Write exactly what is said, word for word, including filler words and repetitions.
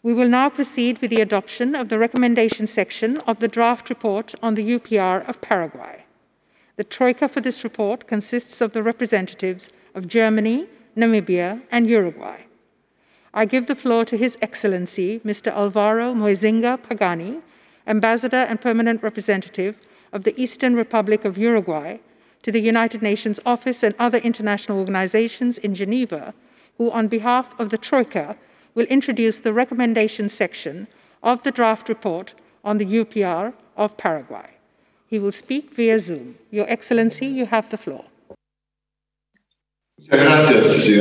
We will now proceed with the adoption of the recommendation section of the draft report on the U P R of Paraguay. The troika for this report consists of the representatives of Germany, Namibia, and Uruguay. I give the floor to His Excellency, Mister Alvaro Moizinga Pagani, Ambassador and Permanent Representative of the Eastern Republic of Uruguay to the United Nations Office and other international organizations in Geneva, who on behalf of the Troika will introduce the recommendation section of the draft report on the U P R of Paraguay. He will speak via Zoom. Your Excellency, you have the floor. Muchas gracias, señora.